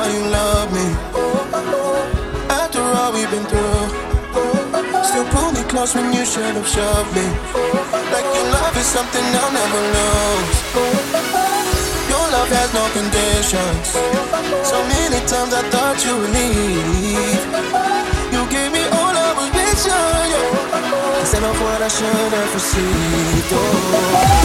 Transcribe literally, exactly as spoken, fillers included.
how you love me. After all we've been through, still pull me close when you should have shoved me. Like your love is something I'll never lose. Your love has no conditions. So many times I thought you would leave. You gave me all I was missing, yeah. Instead of what I should have received, oh.